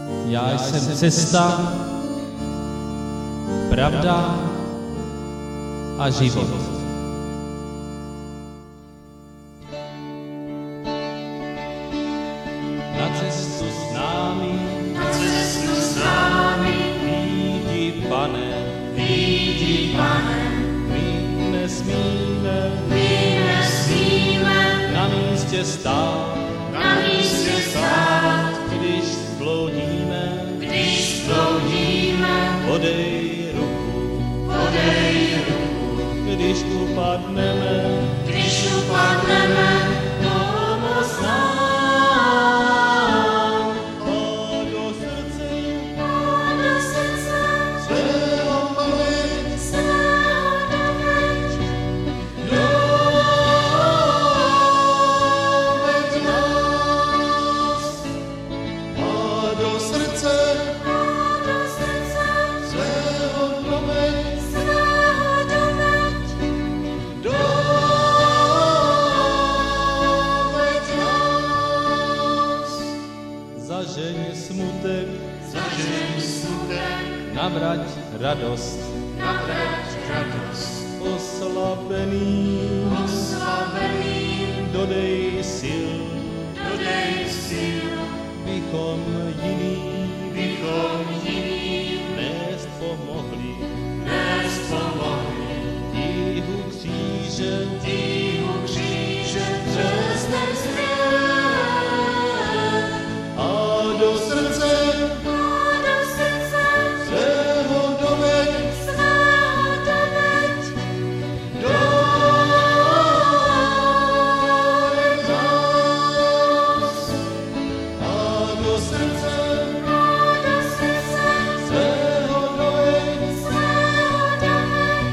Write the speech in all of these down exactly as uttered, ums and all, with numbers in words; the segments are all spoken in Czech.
Já jsem cesta, pravda a život. Na cestu s námi, na cestu s námi, výjdi, Pane, výjdi, Pane, my nesmíme, my nesmíme na místě stát, na místě stát, když zbloudíme, když zbloudíme, podej ruku, podej ruku, když upadneme, když upadneme, pomoz nám. a do srdce A do srdce svého pověď, svého doveď, doveď nás. A do srdce a do srdce svého doveď, svého doveď, doveď nás. Zažeň smutek, zažeň smutek, navrať radost, navrať radost, oslabený, oslavený, dodej sil, dodej sil, bychom jiný bychom jiným nést pomohli. nést pomohli. Tíhu kříže, Tíhu kříže přes ten svět, a do srdce a do srdce svého doveď, svého doveď, doveď nás. A do srdce a do srdce svého doveď, svého doveď,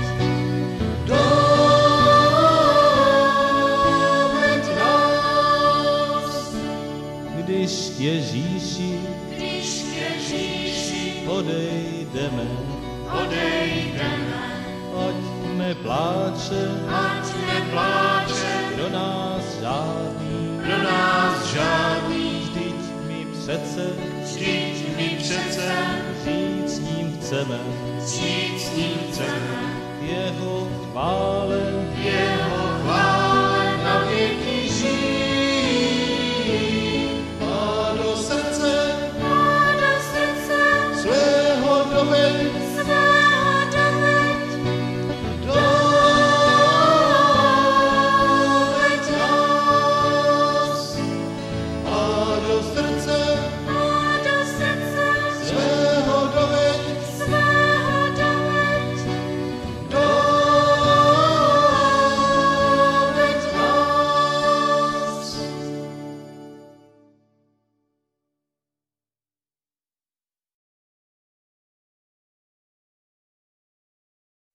doveď nás. Když k Ježíši když k Ježíši odejdeme, odejdeme, ať nepláče, ať nepláče pro nás žádný, pro nás žádný, vždyť my přece vždyť my přece žít s ním chceme, žít s ním chceme, jeho chvále jeho